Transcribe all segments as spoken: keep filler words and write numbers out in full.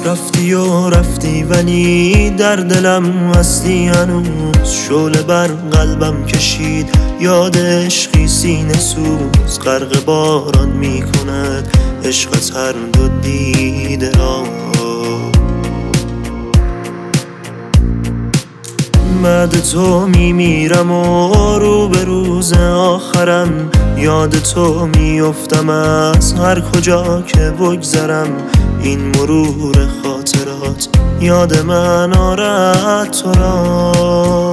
رفتی و رفتی ولی در دلم هستی هنوز. شعله بر قلبم کشید یاد عشقی سینه سوز. غرق باران می کند عشقت هر دو دیده را. بعد تو می میرم و رو به روز آخرم. یاد تو می افتم از هر کجا که بگذرم. این مرور خاطرات یاد من آرد تو را.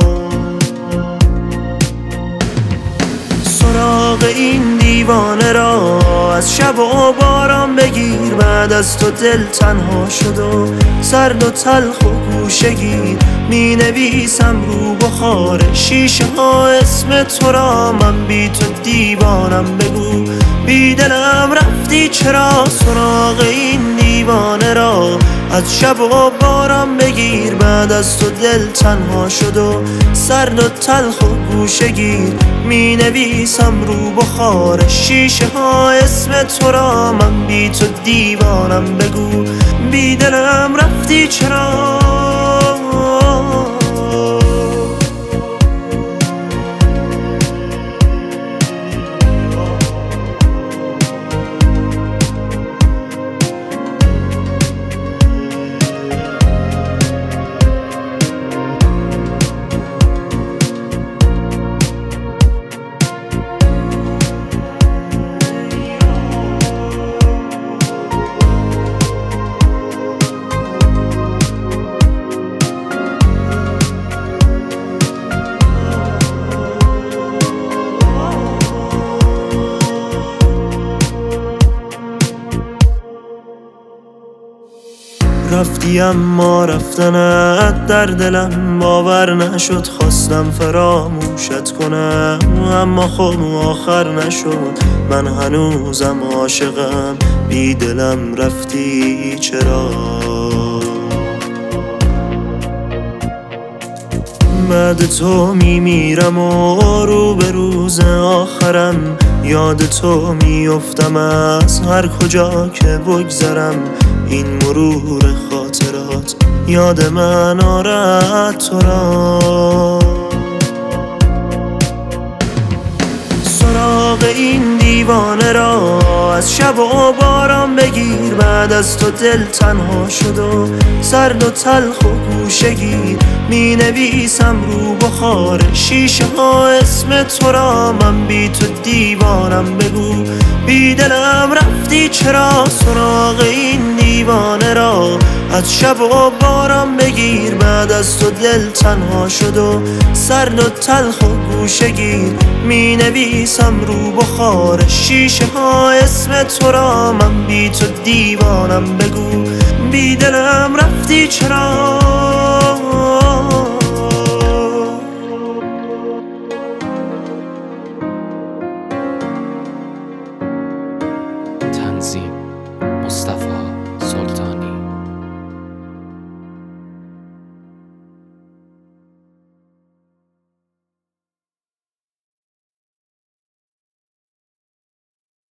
سراغ این دیوانه را از شب و باران بگیر. بعد از تو دل تنها شد و سرد و تلخ و گوشه گیر. می نویسم رو بخار شیشه ها اسم تو را. من بی تو دیوانم بگو بی دلم رفتی چرا. سراغ این دیوانه را از شب و باران بگیر. بعد از تو دل تنها شد و سرد و تلخ و گوشه گیر. می نویسم رو بخار شیشه ها اسم تو را. من بی تو دیوانم بگو بی دلم رفتی چرا. رفتی اما رفتنت در دلم باور نشد. خواستم فراموشت کنم اما خب آخر نشد. من هنوزم عاشقم بی دلم رفتی چرا. بعد تو می میرم و رو به روز آخرم. یاد تو می افتم از هر کجا که بگذرم. این مرور خاطرات یاد من آرد تو را. سراغ این دیوانه را از شب و باران بگیر. بعد از تو دل تنها شد و سرد و تلخ و گوشه گیر. می نویسم رو بخار شیشه ها اسم تو را. من بی تو دیوانم بگو بی دلم رفتی چرا. سراغ این دیوانه را از شب و باران بگیر. بعد از تو دل تنها شد و سرد و تلخ و گوشه گیر. می نویسم رو بخار شیشه ها اسم تو را. من بی تو دیوانم بگو بی دلم رفتی چرا. تنظیم مصطفی